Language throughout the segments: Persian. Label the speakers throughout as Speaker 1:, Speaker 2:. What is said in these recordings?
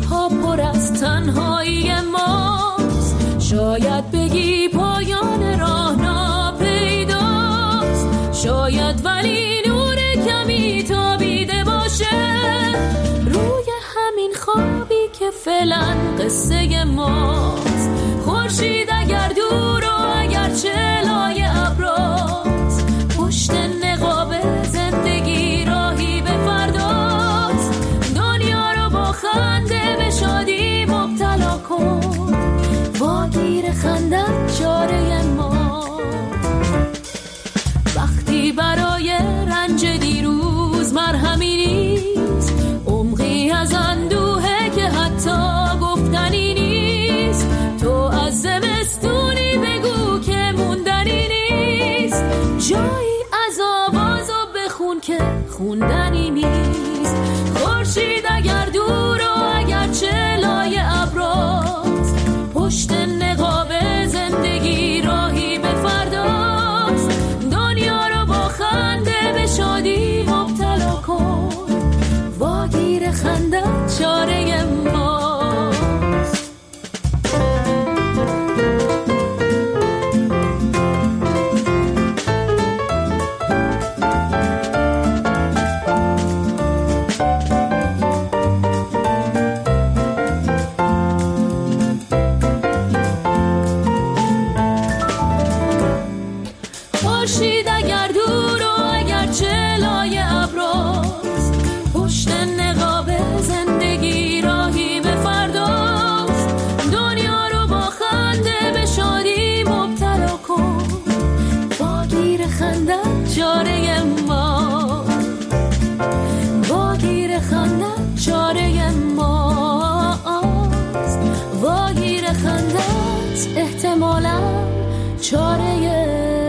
Speaker 1: شب‌ها پر از تنهایی ماست. شاید بگی پایان راه ناپیداست، شاید ولی نور کمی تابیده باشه روی همین خوابی که فعلا قصه ماست. خورشید اگر دور و اگر چلای ابراست، پشت نقاب زندگی راهی به فرداست. دنیا رو با خنده به شادی مبتلا کن، واگیر خندت چاره ما. وقتی برای رنج دیروز مرهمی نیست، عمقی از اندوهه که حتی گفتنی نیست. تو از زمستونی بگو که موندنی نیست، جایی از آواز و بخون که خوندنی نیست. خورشید اگر دور و اگر چلای ابراست، پشت نقاب زندگی راهی به فرداست. دنیا رو با خنده به شادی مبتلا کن، واگیر خندت چاره ماست. خورشید اگر دور و اگر چلای ابراست، پشت نقاب زندگی راهی به فرداست. دنیا رو با خنده به شادی مبتلا کن، واگیر خندت چاره ما، واگیر خندت چاره ماست. واگیر خندت احتمالاً چاره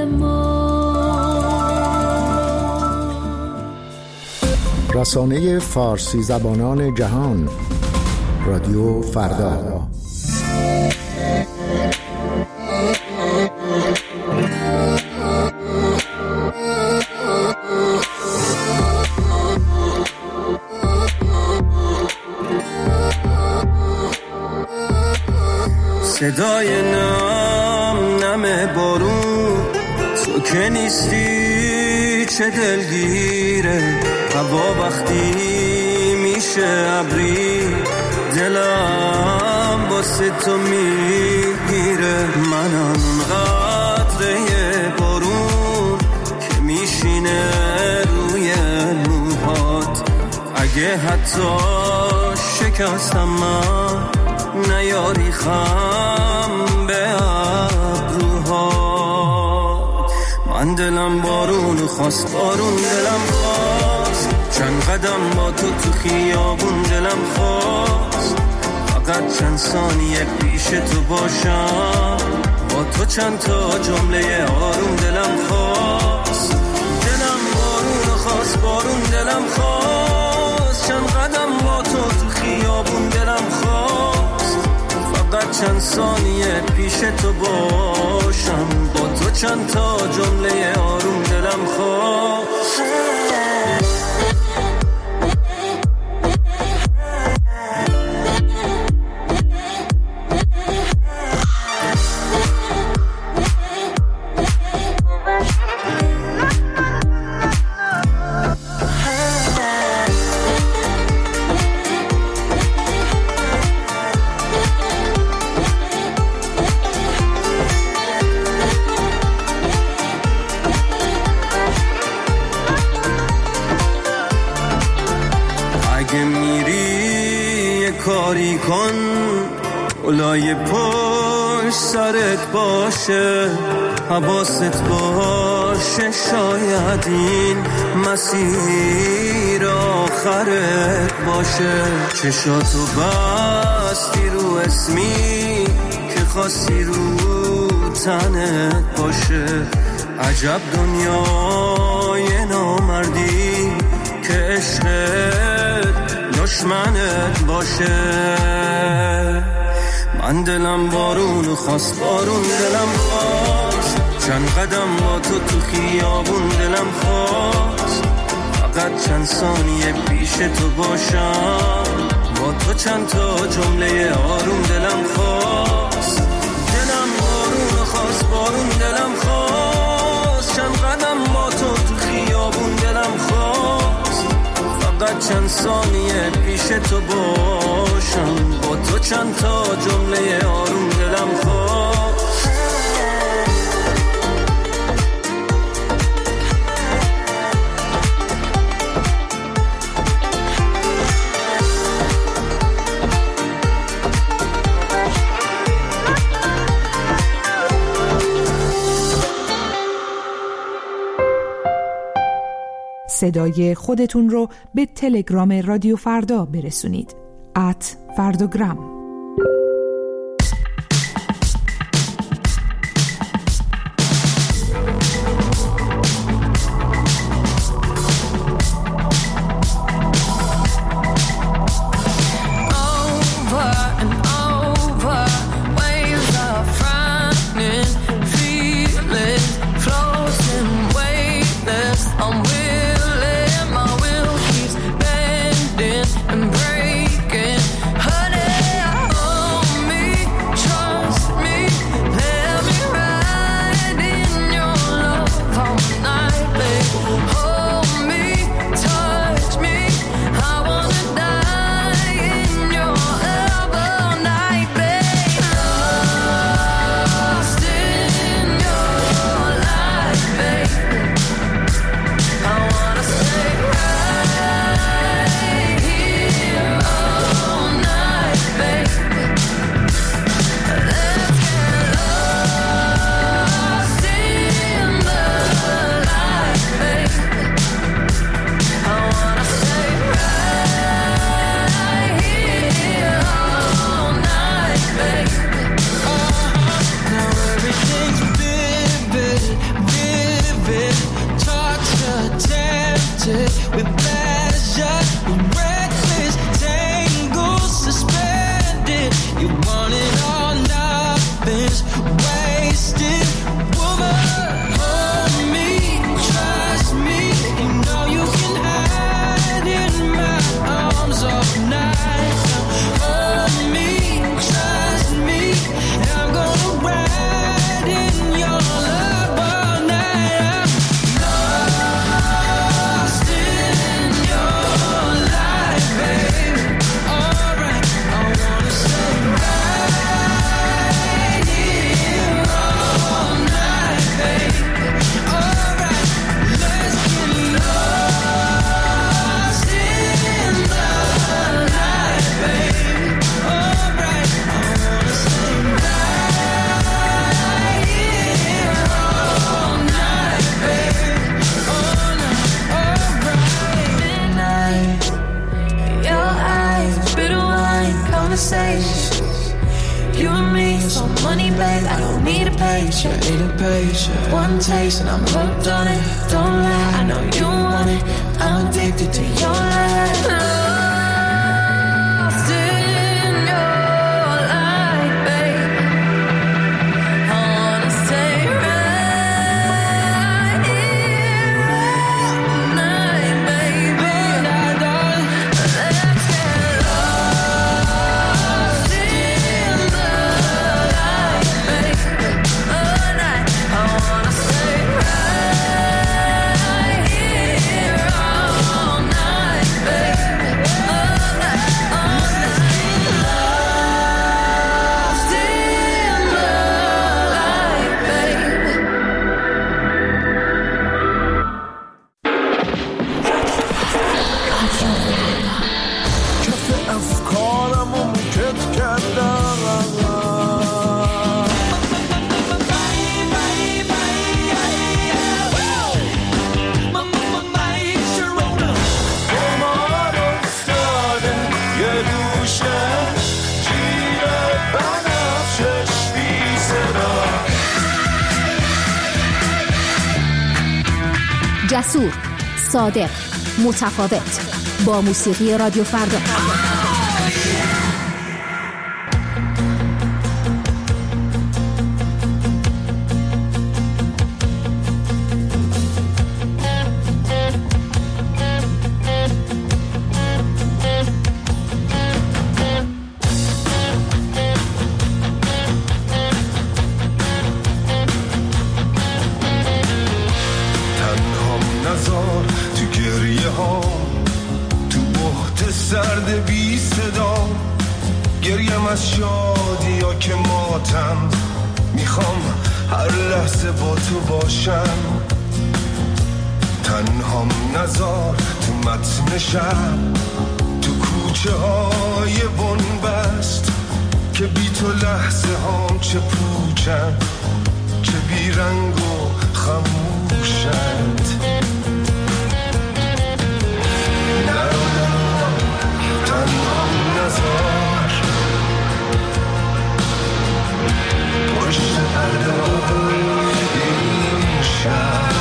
Speaker 2: رسانه فارسی زبانان جهان، رادیو فردا.
Speaker 3: صدای نم بارون، تو که نیستی چه دلگیره. هوا وقتی میشه ابری، دلم واسه تو میگیره. منم قطره بارون که میشینه روی موهات. اگه حتی شکستم من، نیاری خم به ابروهات. من دلم بارون خواست، بارون دلم خواست. چند قدم با تو خیابون دلم خواست. فقط چند ثانیه پیش تو باشم، با تو چند تا جمله آروم دلم خواست. دلم بارون خواست، بارون دلم خواست. چند قدم با تو خیابون دلم خواست. فقط چند ثانیه پیش تو باشم، با تو چند تا جمله آروم دلم خواست. کاری کن اولای پشت سرت باشه، حواست باشه. شاید این مسیر آخرت باشه. چشاتو بستی رو اسمی که خواستی رو تنت باشه. عجب دنیای نامردی که عشقت دشمنت باشه. من دلم بارون خواست، بارون دلم خواست. چند قدم با تو خیابون دلم خواست. فقط چند ثانیه پیش تو باشم، با تو چند تا جمله آروم دلم خواست، دلم بارون خواست، بارون دلم خواست، چند قدم با تو خیابون دلم خواست، فقط چند ثانیه پیش تو باشم، با تو چند تا جمله آروم دلم خواست.
Speaker 4: صدای خودتون رو به تلگرام رادیو فردا برسونید. @فردوگرام.
Speaker 1: You and me, so money, babe, I don't need a paycheck. One taste and I'm hooked on it. Don't lie, I know you want it. I'm addicted to your light. Lost in your light, babe. I wanna stay right here all night, baby. Let's get lost in the light, babe. All night, I wanna stay right here all night, baby. All night, lost in the light, baby.
Speaker 5: کف افکارمو میکت کردم بمار افتاده یه دوشه جیر بنفشش بی صدا
Speaker 6: جسور، صادق، متفاوت، با موسیقی رادیو فردا.
Speaker 5: گریم از شادی یا که ماتم، میخوام هر لحظه با تو باشم. تنهام نزار تو متن شب، تو کوچه های بنبست، که بی تو لحظه هام چه پوچن، چه بی رنگ و خموشند. تنهام نزار پشت پرده این شهر،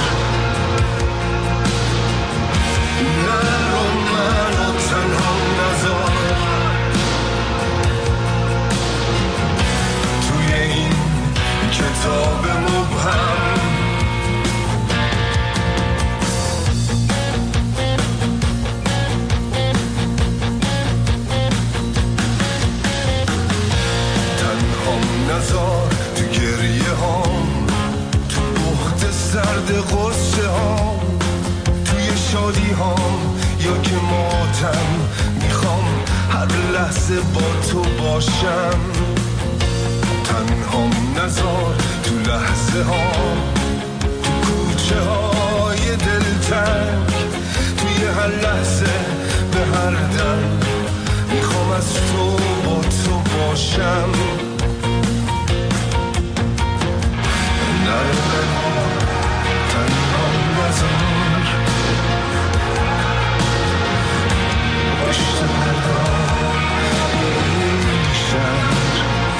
Speaker 5: نرو منو تنهام نزار توی این کتاب مبهم. نزار تو گریه هام، تو بخت سرد غصه هام، توی شادی هام یا که ماتم، میخوام هر لحظه با تو باشم. تنهام نزار تو لحظه هام، تو کوچه های دلتنگ، توی هر لحظه به هر دم، میخوام از تو با تو باشم. تنهام نزار پشت پرده این شهر،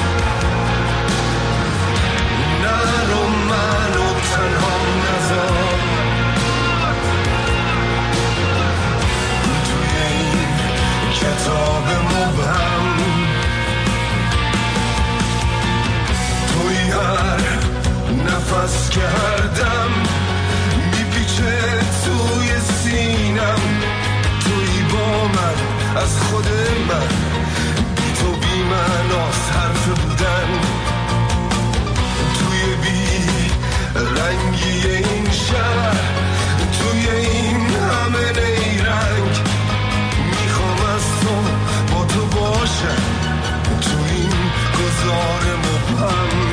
Speaker 5: نرو منو تنهام نزار توی این کتاب مبهم. توی هر نفس که هر دم میپیچه توی سینم، توی با من از خود من، بی تو بی معناست حرف بودن. توی بی رنگی این شهر، توی این همه نیرنگ، میخوام از تو با تو باشم توی این گذار مبهم.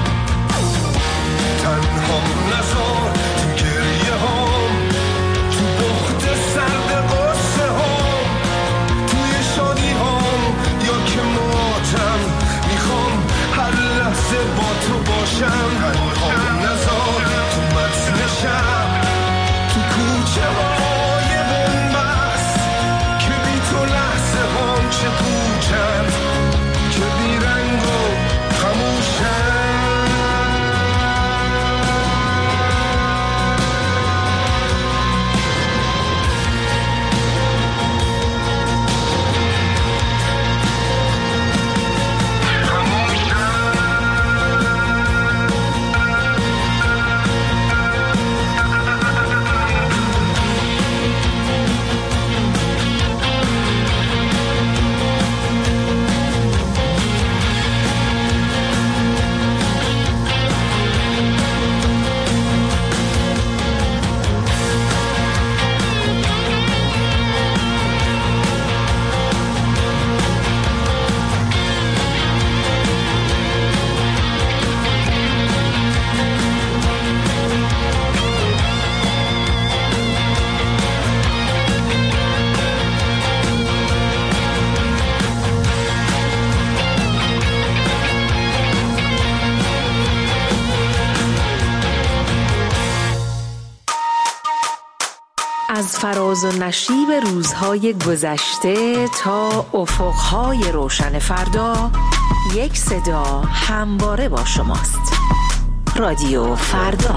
Speaker 5: تنهام نزار تو گریه هام، تو بخت سرد غصه هام، توی شادی هام یا که ماتم، میخوام هر لحظه با تو باشم. تنهام نزار تو متن شب، تو کوچه های بنبست، که بی تو لحظه هام چه پوچند، که بی رنگ و خموشند.
Speaker 7: از فراز و نشیب روزهای گذشته تا افقهای روشن فردا، یک صدا همواره با شماست. رادیو فردا.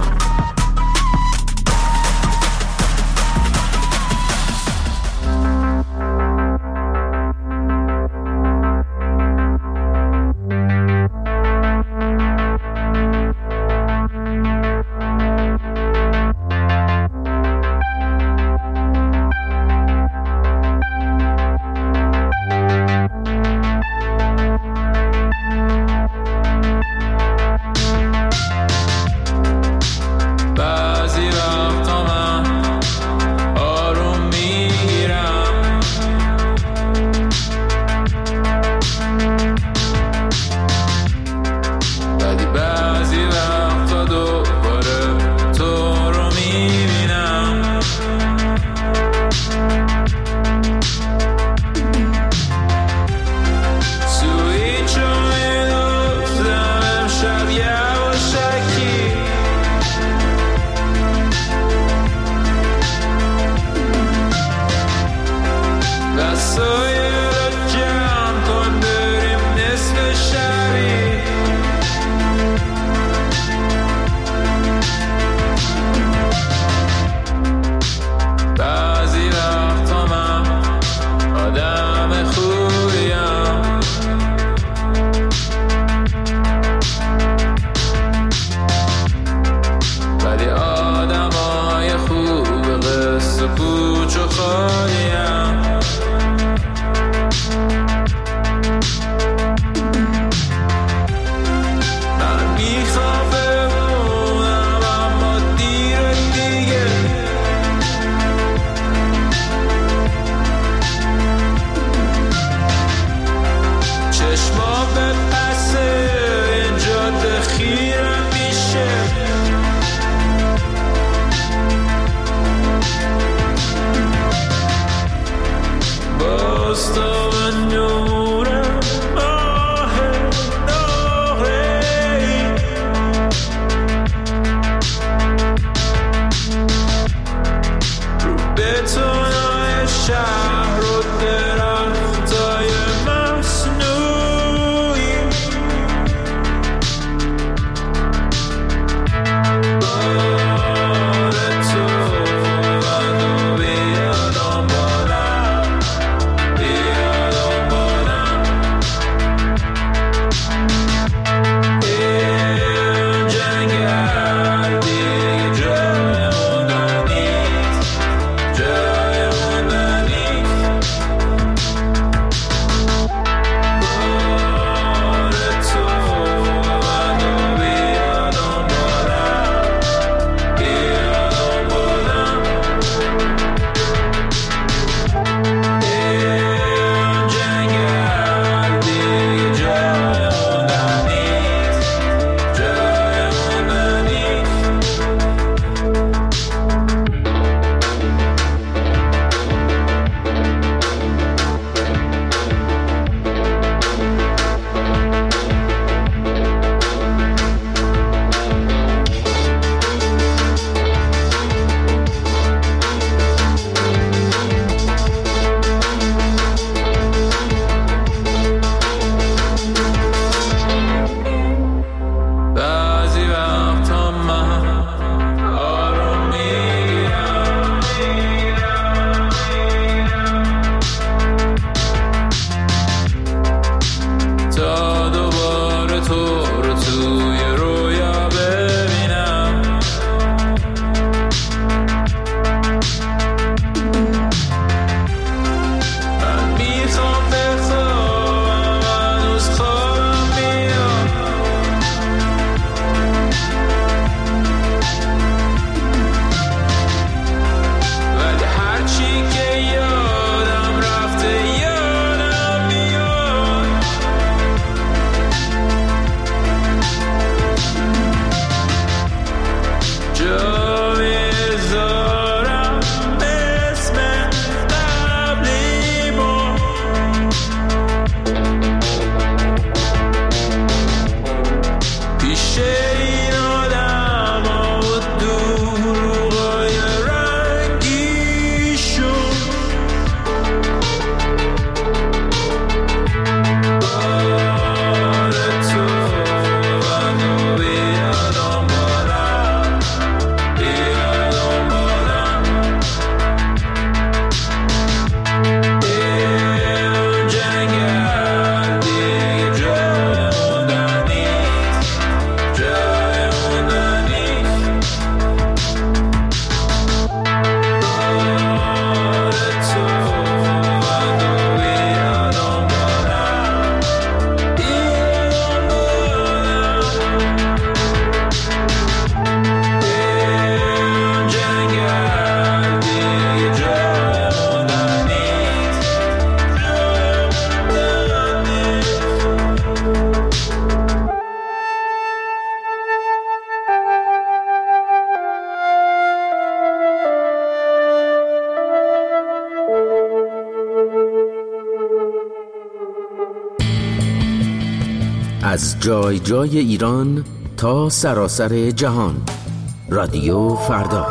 Speaker 8: از جای جای ایران تا سراسر جهان. رادیو فردا.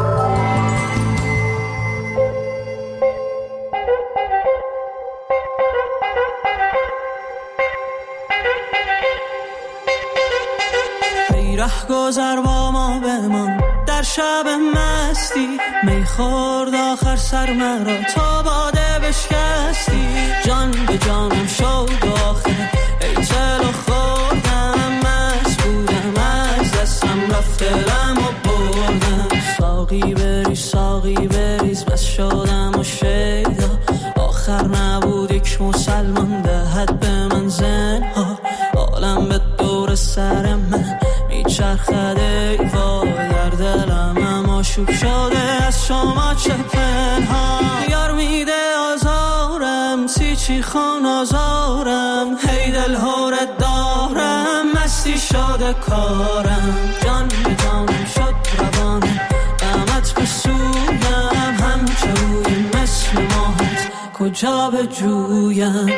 Speaker 9: رهگذر با ما بمان در شب مستی، میخورد آخر سر مرا تا باده بشکستی. جان به جانم شد آخر ای چلو خوردم، مست بودم از دستم رفت دلم و بردم. ساقی بریز ساقی بریز بس شدم و شیدا، آخر نبود یک مسلمان دهد به من زنها. عالم به دور سر من میچرخده ای وای، در دلم اما شوک شده از شما چه پنهان. یار میده آزارم سی خان آزارم، هی دل هورت دارم مستی شده کارم. جان به جانم شد روانم غمت به سویم، همچه روی مثل ماهت کجا به جویم.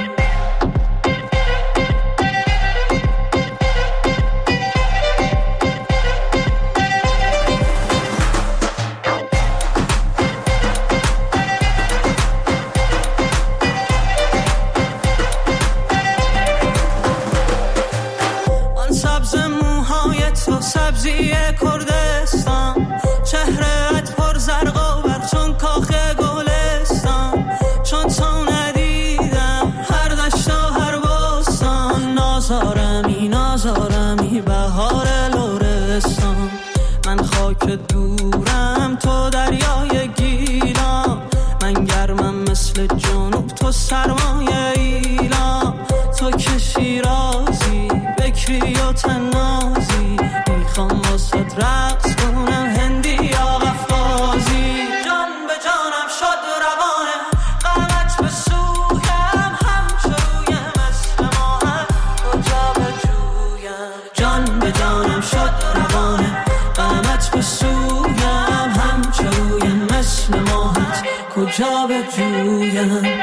Speaker 9: سبزی کردستان، چهرهت پر زرق و برق چون کاخ گلستان. چون تو ندیدم هر دشت و هر بستان، نازارمی نازارمی بهار لرستان. من خاک دورم تو دریای گیلان، من گرمم مثل جنوب تو سرمایه ایلان. تو که شیرازی بکری و تنازی، میخوام واسه رقص کنم هندی یا قفقازی. جان به جانم شد روانه غمت به سویم، همچه روی مثل ماهت کجا به جویم. جان به جانم شد روانه غمت به سویم، همچه روی مثل ماهت کجا به جویم.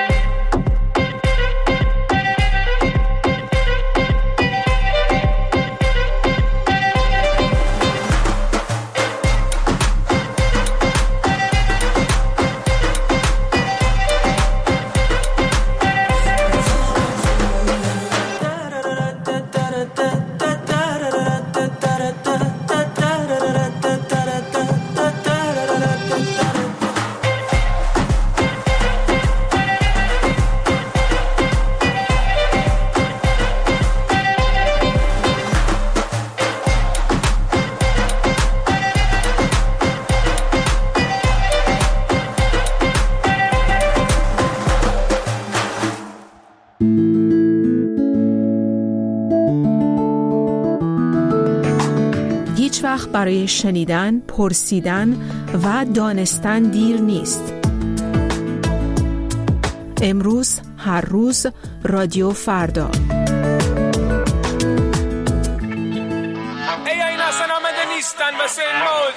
Speaker 4: هیچ وقت برای شنیدن، پرسیدن و دانستن دیر نیست. امروز، هر روز، رادیو فردا.
Speaker 10: نیستن واسه این موج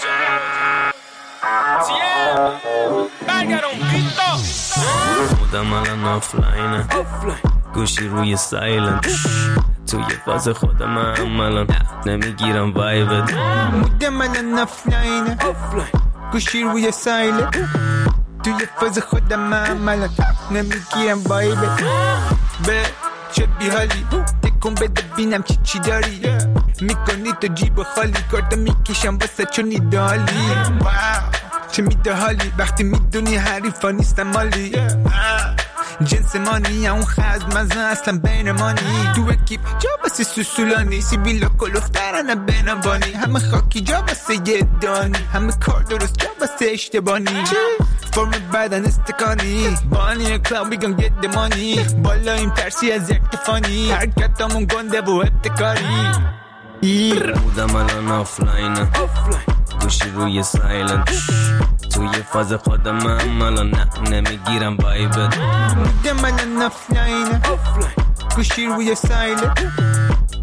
Speaker 10: برگرون بیتا
Speaker 3: خودم الان آفلاینه گوشی روی سایلنت توی فاز خودم الان نمیگیرم وایبت
Speaker 11: بودم الان آفلاینه گوشی روی سایلنت توی فاز خودم الان نمیگیرم وایبت به چه بیحالی تکون بده بینم چی داری میکنی تو جیب خالی کارتا میکشم واسه چون ایدالی چه میده حالی وقتی میدونی حریفا نیستم مالی جنس مانی اون خزم مزن اصلا بین مانی تو اکیب جا بسه سوسولانی سیبیلا کلوفترانه بینبانی همه خاکی جا بسه یه دانی همه کار درست جا بسه اشتبانی فرم بدن استکانی بانی کلاو بیگم گت دمانی بالایم ترسی از ارتفانی حرکتامون گنده و ابتکاری
Speaker 3: بودم الان آفلاینه گوشی روی سایلنت توی فاز خودم الان نمیگیرم وایبت
Speaker 11: بودم الان آفلاینه گوشی روی سایلنت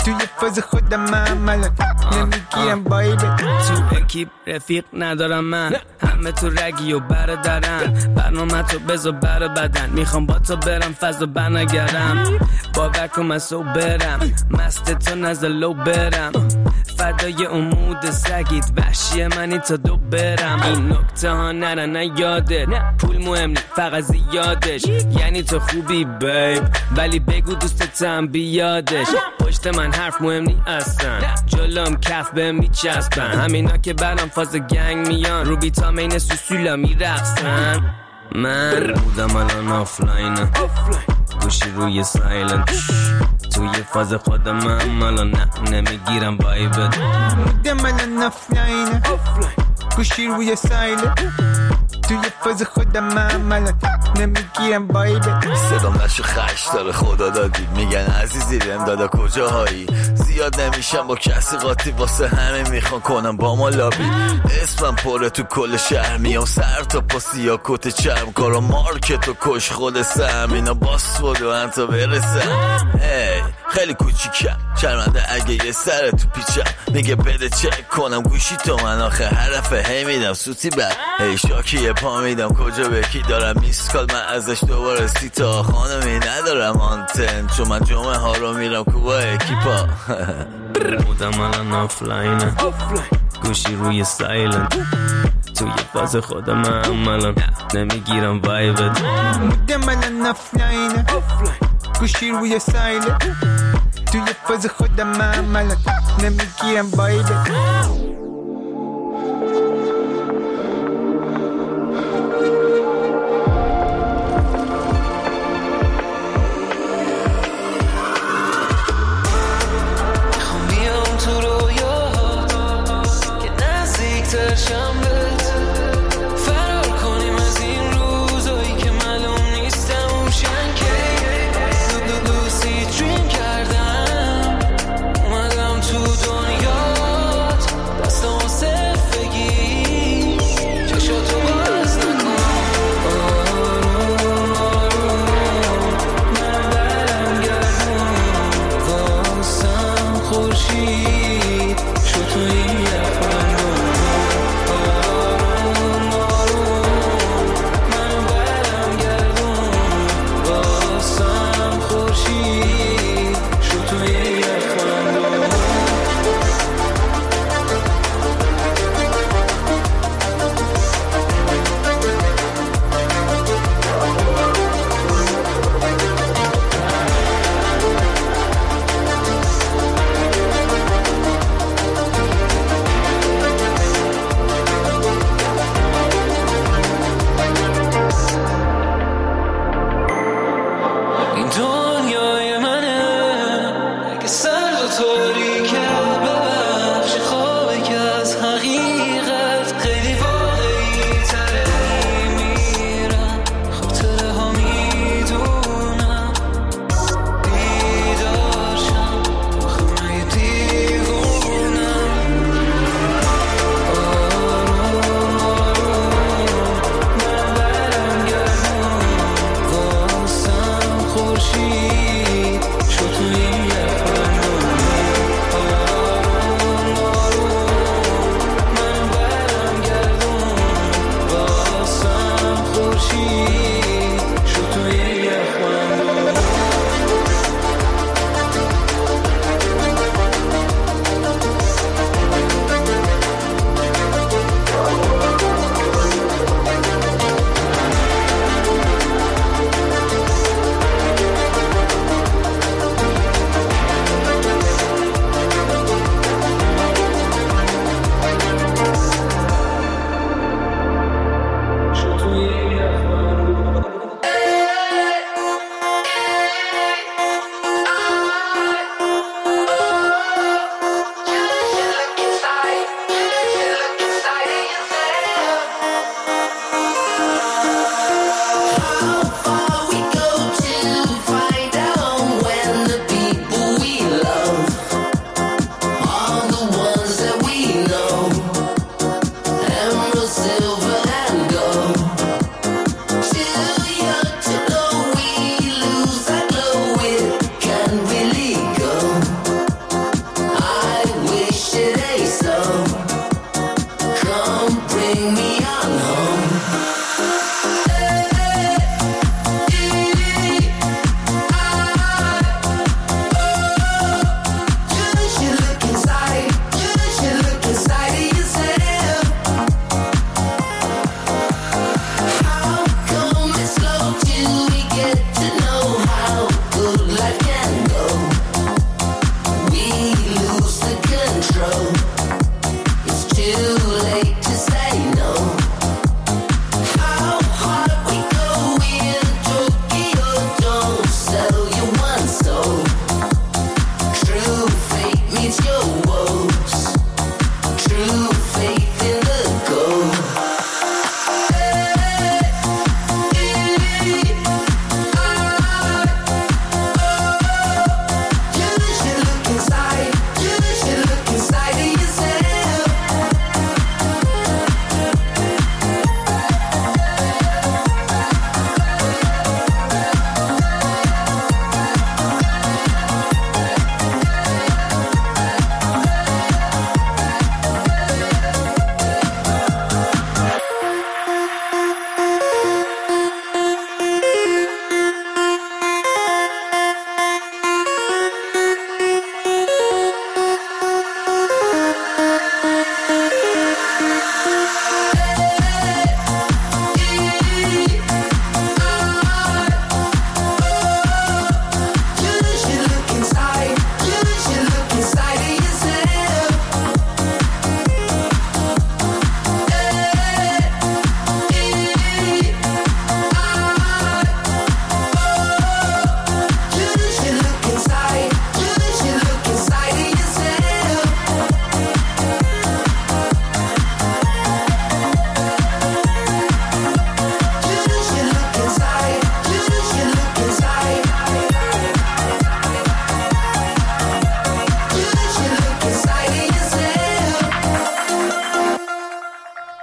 Speaker 11: توی فاز خودم من الان نمیگیرم وایبت.
Speaker 12: تو اکیپ رفیق ندارم من، همه تو رگی و برادرن، برنامه تو بذار بر بدن، میخوام با تو برم فاز و برنگرم، باور کن من سو برم، مست تو نزد لو برم، فدای امود سگید وحشی منی تا دو برم. این نکته ها نرن یادت، پول مهم نی فقط زیادش، یعنی تو خوبی بیب ولی بگو دوستتم بیادش، پشت من حرف مهم نی اصلا، جلوم کف به میچسبن، همینا که برام فاز گنگ میان، رو بیتامین سوسولا میرقصن. من بودم الان آفلاین، گوشی روی سایلنت، توی فاز خودم من الان نمیگیرم وایبت.
Speaker 11: بودم الان آفلاین، گوشی روی سایلنت، توی فاز خودم من الان نمیگیرم وایبت.
Speaker 13: صدام نشو خش داره خدا دادی، میگن عزیزی بهم دادا کجاهایی، زیاد نمیشم با کسی قاطی، واسه همه میخوان کنم با ما لابی، اسمم پره تو کل شهر، میام سر تا پا سیا کت چرم، کارا مارکت و کش خود سم، اینا باس بود و انتا برسم. هی خیلی کوچیکم شرمنده اگه یه سر تو پیچم، میگه بده چک کنم گوشی تو من، آخه حرفه هی میدم سوتی بر، هی شاکی یه پا میدم کجا به کی دارم میسکال، من ازش دوباره سیتا خانمی ندارم آنتن، چون من جمعه ها رو میرم کوبا اکیپا.
Speaker 12: بودم الان آفلاین، گوشی روی سایلنت، توی فاز خودم من الان نمیگیرم وایبت.
Speaker 11: بودم الان آفلاین، گوشی روی سایلنت، توی فاز خودم من الان نمیگیرم وایبت.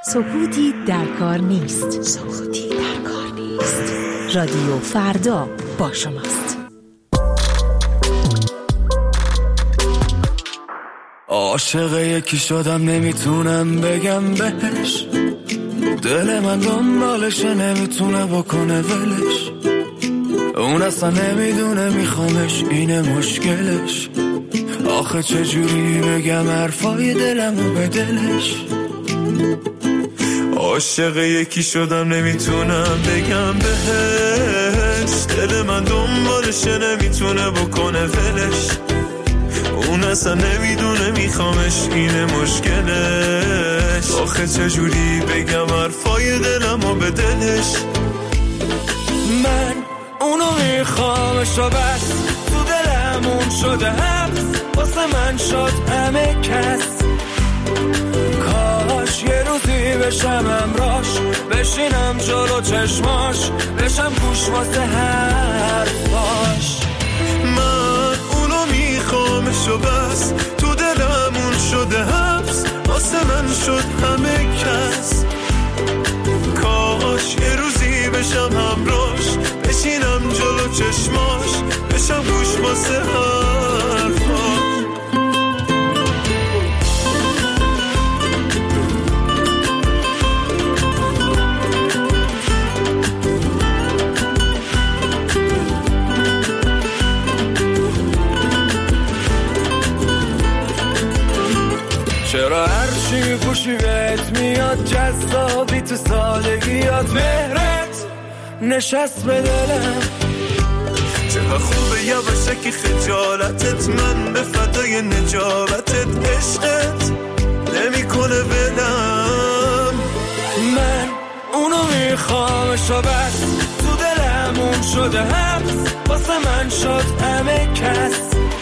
Speaker 7: سکوتی در کار نیست. سکوتی در کار نیست. رادیو فردا با شماست.
Speaker 3: عاشق یکی شدم نمیتونم بگم بهش، دل من دنبالشه نمیتونه بکنه ولش، اون اصلا نمیدونه میخوامش اینه مشکلش، آخه چجوری بگم حرفای دلمو به دلش. عاشق یکی شدم نمیتونم بگم بهش، دل من دنبالشه نمیتونه بکنه ولش، اون اصلا نمیدونه میخوامش اینه مشکلش، آخه چجوری بگم حرفای دلمو به دلش. من اونو میخوامش و بس، تو دلمون شده حبس، واسه من شد همه کس، کاش یه روزی بشم همراش، بشینم جلو چشماش، بشم گوش واسه حرفاش. من اونو میخوامش و بس، تو دلمون شده حبس، واسه من شد همه کس، کاش یه روزی بشم همراش، بشینم جلو چشماش، بشم گوش واسه حرفاش. چرا هرچی پوشی بهت میاد جذابی، تو سادگیات مهرت نشست به دلم، چقدر خوبه یواشکی خجالتت، من به فدای نجابتت، عشقت نمی کنه بلم. من اونو میخوامش و بس، تو دلمون شده حبس، واسه من شد همه کس،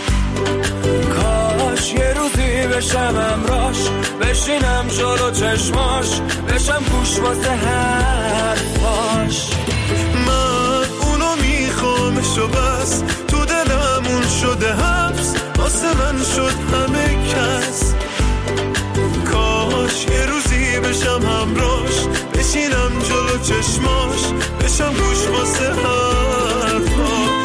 Speaker 3: کاش یه روزی بشم همراش، بشینم جلو چشماش، بشم گوش واسه حرفاش. من اونو میخوامش و بس، تو دلمون شده حبس، واسه من شد همه کس، کاش یه روزی بشم همراش، بشینم جلو چشماش، بشم گوش واسه حرفاش.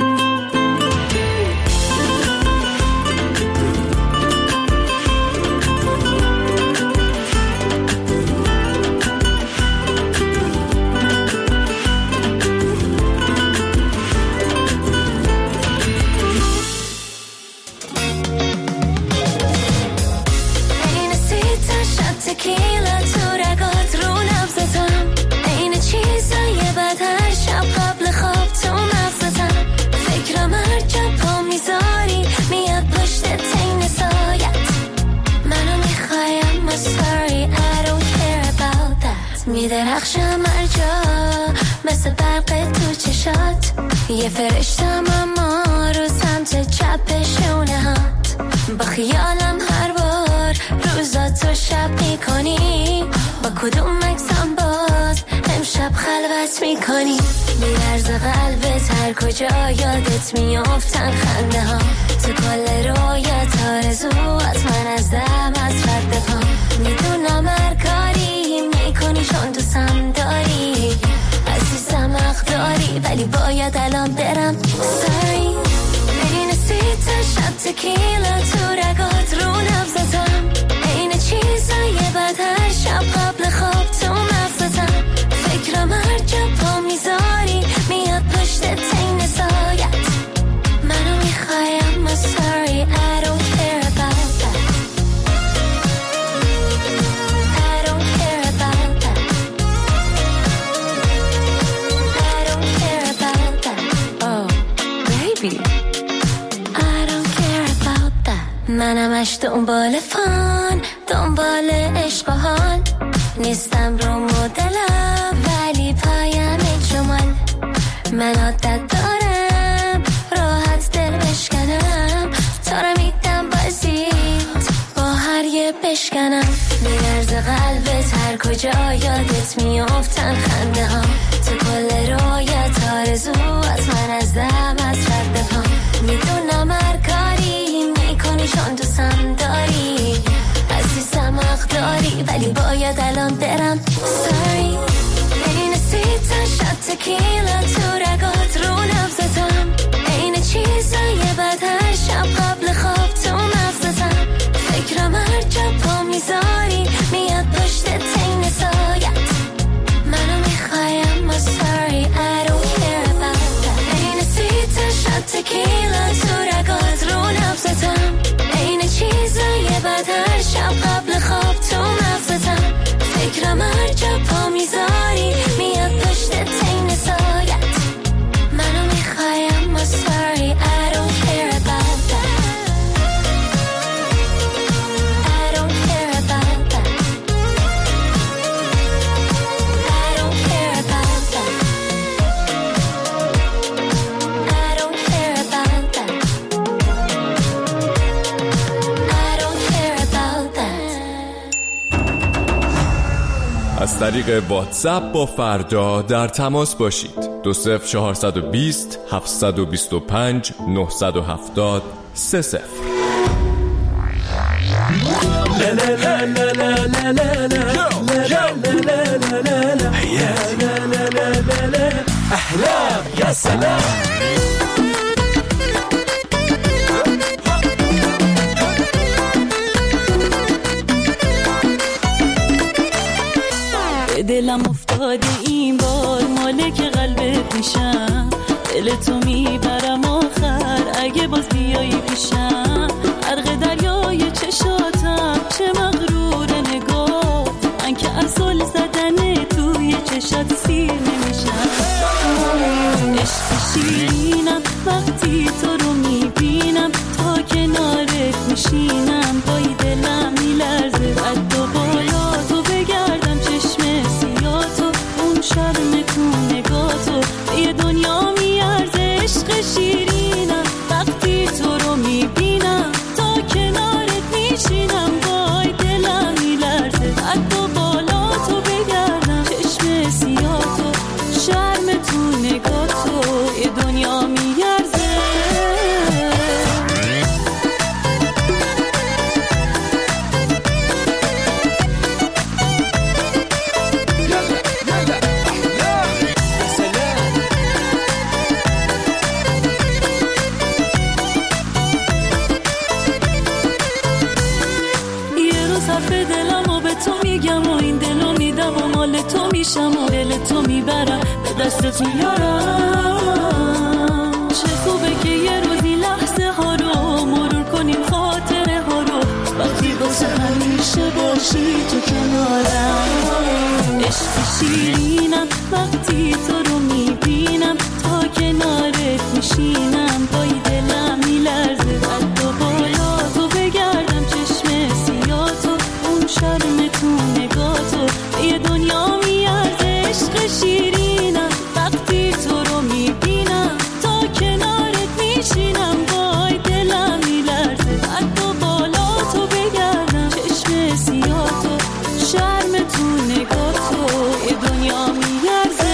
Speaker 1: تکیلا تو رگات رو نبزتم، این چیزای بد هر شب قبل خواب تو مغزتم، فکرم هر جا پا میذاری میاد پشت تین سایت، منو میخوایم I'm sorry I don't care about that، میدرخشم هر جا مثل برق تو چشات، یه فرشتم اما رو سمت چپ شونه هات، با خیالم هر بار روزاتو شب میکنی، با کدوم مکسم باز امشب خلوت میکنی، میرز قلبت هر کجا یادت میافتن خنده ها، تو کل رویت آرزوات من از دم از رد پا، میدونم هر کاری میکنی چون دوستم داری، عزیزم حق داری ولی باید الان برم sorry. این سیتا شب تکیلا تو رگات رو نبزتم، این چیزای بد هر شب قبل خواب تو مغزتم، فکرم هر جا پا میذاری میاد پشت تین سایت، منو میخوایم I'm sorry I don't care about that، I don't care about that، I don't care about that, oh baby I don't care about that. منمش دنبال فان، دنبال عشق و حال، نیستم رو مدلم ولی پایم جمال، من عادت دارم راحت دل بشکنم، تا رو میدم بازیت با هر یه بشکنم، میرز قلبت هر کجا یادت میافتن خنده ها، تو کل رویت آرزوات من از دم از رد پا، میدونم هر کاری میکنی چون دوستم داری، عزیزم حق داری ولی باید الان برم. Sorry این سیتا شات تکیلا تو رگات رو نبزتم، این چیزای بد هر شب قبل خواب تو مغزتم. فکرم هر جا پا میذاری میاد پشت تین سایت، منو میخوای اما sorry I don't care about that. این سیتا شات تکیلا تو رگات رو نبزتم، این چیزای بد هر شب قبل خواب تو مغزتم. فکرم هر جا پا میذاری میاد پشت تین سایت، منو میخوای اما sorry I don't care about that. I don't care about that. I don't care about that. I don't care about that. I don't care about that.
Speaker 14: از طریق واتساپ با فردا در تماس باشید. 20420 725 970 30.
Speaker 5: احلام یا سلام.
Speaker 9: دلم افتاده این بار مالک قلبت میشم، دل تو میبرم آخر اگه باز بیایی پیشم. غرق دریای چشاتم چه مغرور نگاه، من که از زل زدن توی چشات سیر نمیشم. عشق شیرینم وقتی تو رو میبینم، تا کنارت میشینم پای دلم میلرزه. قد و بالا تو بگردم چشم سیاتو، اون شرم تو نگاتو یه دنیا میارزه. عشق شیرینم وقتی تو رو میبینم، تا کنارت میشینم وای دلم میلرزه. قد و بالا تو بگردم چشم سیاتو، شرم تو نگاتو یه دنیا میارزه. تو میشم و دل تو میبرم به دستت میارم. چه خوبه که یه روزی لحظه ها رو مرور کنیم، خاطره ها رو وقتی واسه همیشه باشی تو کنارم. عشق شیرینم وقتی تو رو میبینم، تا کنارت میشینم پای دلم میلرزه. قد و بالا تو بگردم چشم سیاتو، اون شرم تو نگاتو یه دنیا میارزه. عشق شیرینم وقتی تو رو میبینم، تا کنارت میشینم وای دلم میلرزه. قد و بالا تو بگردم چشم سیاتو، شرم تو نگاتو یه دنیا میارزه.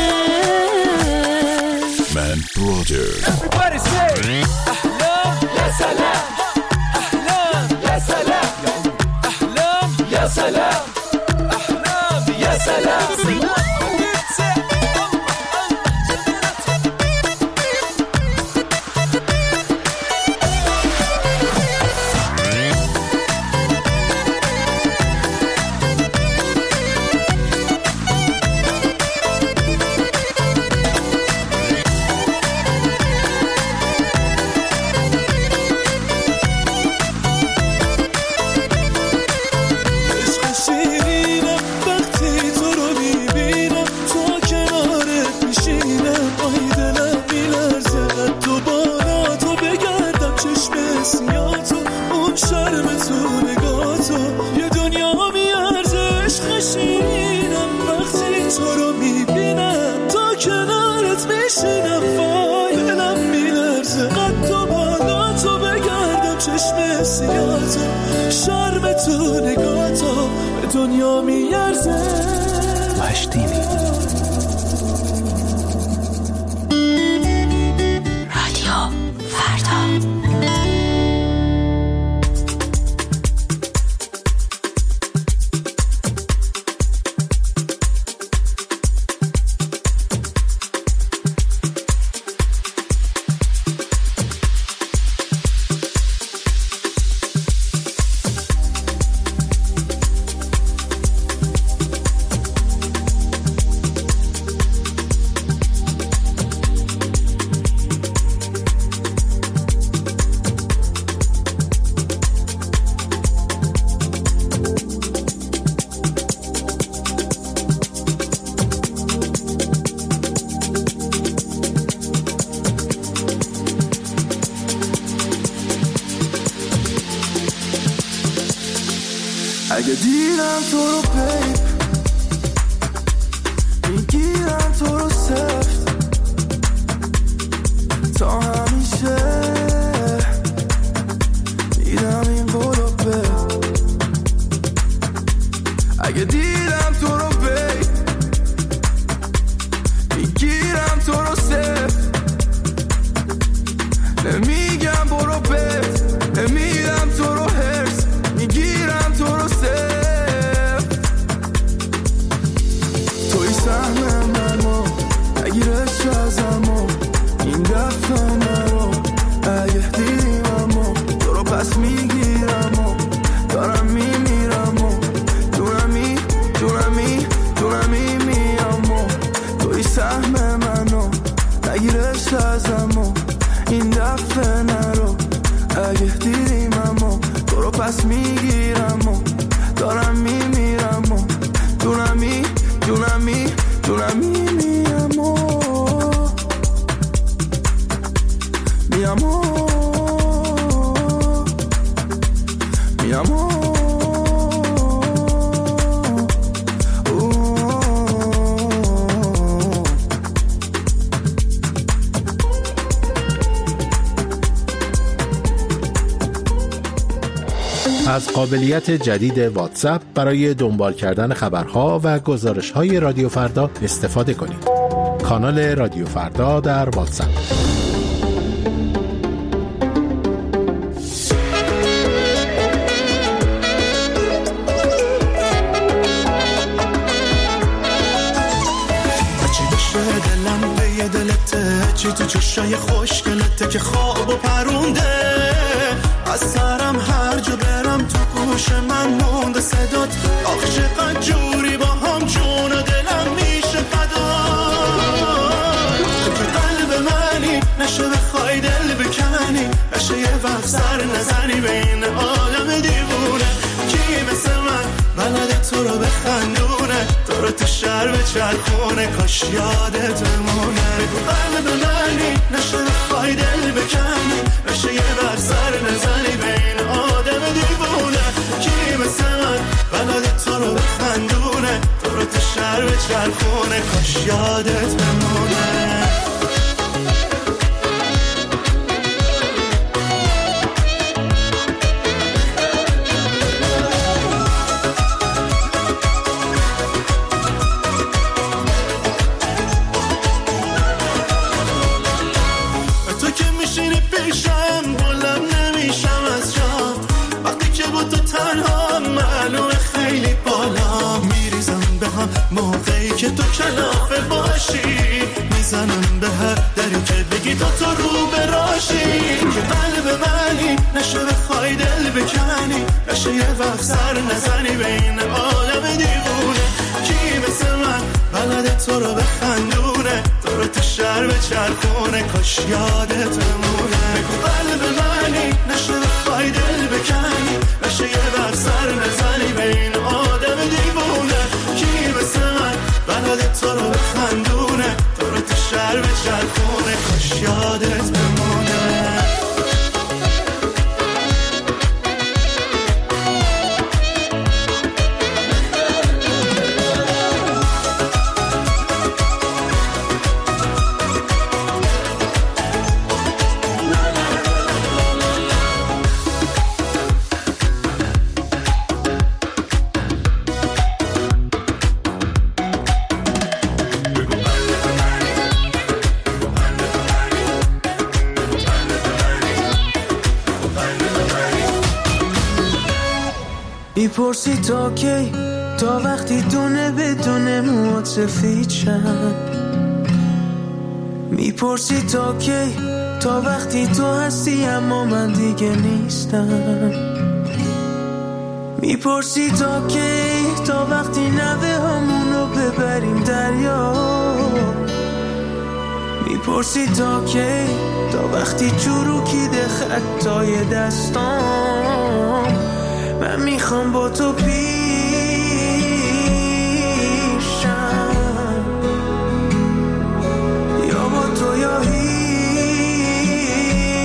Speaker 5: من برادر Everybody say احلام یا سلام. احلام یا سلام. احلام یا سلام. احلام یا سلام. شرم تو نگاتو به دنیا میارزه. مشتینی
Speaker 1: رادیو فردا.
Speaker 5: اگه دیدم تو رو بیب میگیرم تو رو سفت تا همیشه دیدم این قولو بیب اگه دیدم تو رو بیب میگیرم تو رو سفت نمیگم برو بیب نمیدم تو رو هرس میگیرم تو رو سفت توی سهم منو نگیرش ازمو این دفعه نرو اگه دیدیم امو تو رو پس میگیرم و دارم میمیرم و دونمی میام و توی سهم منو نگیرش ازمو این دفعه نرو اگه دیدیم امو تو رو پس میگیرم و دارم میمیرم و دونمی میام و
Speaker 2: از قابلیت جدید واتساپ برای دنبال کردن خبرها و گزارش‌های رادیو فردا استفاده کنید. کانال رادیو فردا در واتساپ.
Speaker 5: چی تو چشای خوشگلته که خواب و پرونده از سرم هر جا برم تو گوش من مونده صدات آخ چقدر جوری با هم جون و دلم میشه فدا تو که قلب منی نشه بخوای دل بکنی نشه یه وقت سر نزنی بین آدم دیوونه کی مثل من بلده تو رو بخندونه تو رو تو شهر به چرخونه کاش یادت بمونه تو قلب منی نشه بخوای دل بکنی نشه یه بر سر نزنی بین آدم دیوونه کی مثل من بلده تو رو بخندونه تو رو تو شهر به چرخونه کاش یادت بمونه موقعی که تو کلافه باشی میزنم به هر دری که بگی تو رو براشی که قلب منی نشه بخوای دل بکنی نشه یه وقت سر نزنی بین آدم دیوونه کی مثل من بلده تو رو بخندونه تو رو تو شهر به چرخونه کاش یادت بمونه بگو قلب منی نشه بخوای دل بکنی نشه یه وقت سر نزنی بین آدم دیوونه کی مثل من بلده تو رو بخندونه تو رو تو شهر به چرخونه کاش یادت بمونه میپرسی تا کی تا وقتی دونه بدونه موات سفید شن میپرسی تا کی تا وقتی تو هستی اما من دیگه نیستم میپرسی تا کی تا وقتی نوه همونو ببریم دریا میپرسی تا کی تا وقتی چروکیده خطای دستام من میخوام با تو پیشم یا با تو یا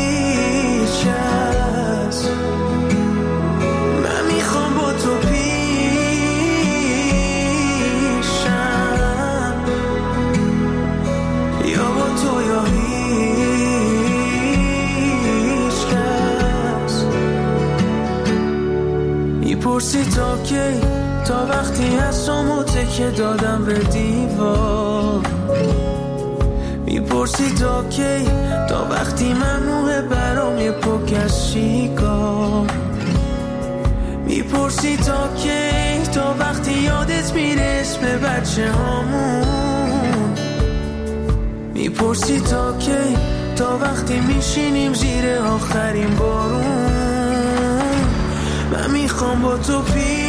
Speaker 5: هیچ کس من میخوام با تو پیشم
Speaker 9: میپرسی تا کی، تا وقتی حسامو تکه دادم به دیوار. میپرسی تا کی، تا وقتی ممنوعه برام یه پک از شیکار. میپرسی تا کی، تا وقتی یادت میره اسم بچه هامون. میپرسی تا کی، تا وقتی میشینیم زیر آخرین بارون. من میخوام با تو